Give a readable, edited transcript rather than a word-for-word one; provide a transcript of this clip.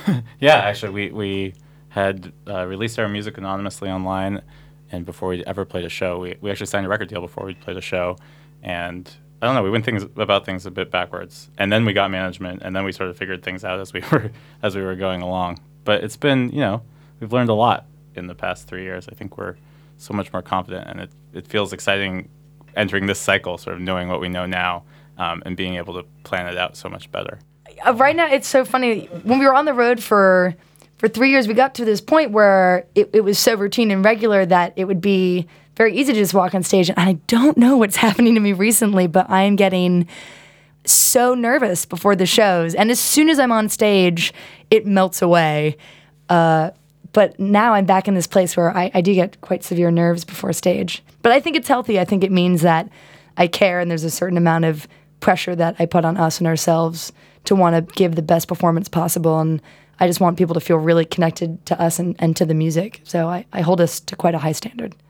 Yeah, actually, we had released our music anonymously online, and before we ever played a show, we actually signed a record deal before we played a show, and I don't know, we went things about things a bit backwards, and then we got management, and then we sort of figured things out as we were going along. But it's been, we've learned a lot in the past 3 years. I think we're so much more confident, and it feels exciting entering this cycle, sort of knowing what we know now, and being able to plan it out so much better. Right now, it's so funny. When we were on the road for 3 years, we got to this point where it was so routine and regular that it would be very easy to just walk on stage. And I don't know what's happening to me recently, but I am getting so nervous before the shows. And as soon as I'm on stage, it melts away. But now I'm back in this place where I do get quite severe nerves before stage. But I think it's healthy. I think it means that I care, and there's a certain amount of pressure that I put on us and ourselves to want to give the best performance possible. And I just want people to feel really connected to us and to the music. So I hold us to quite a high standard.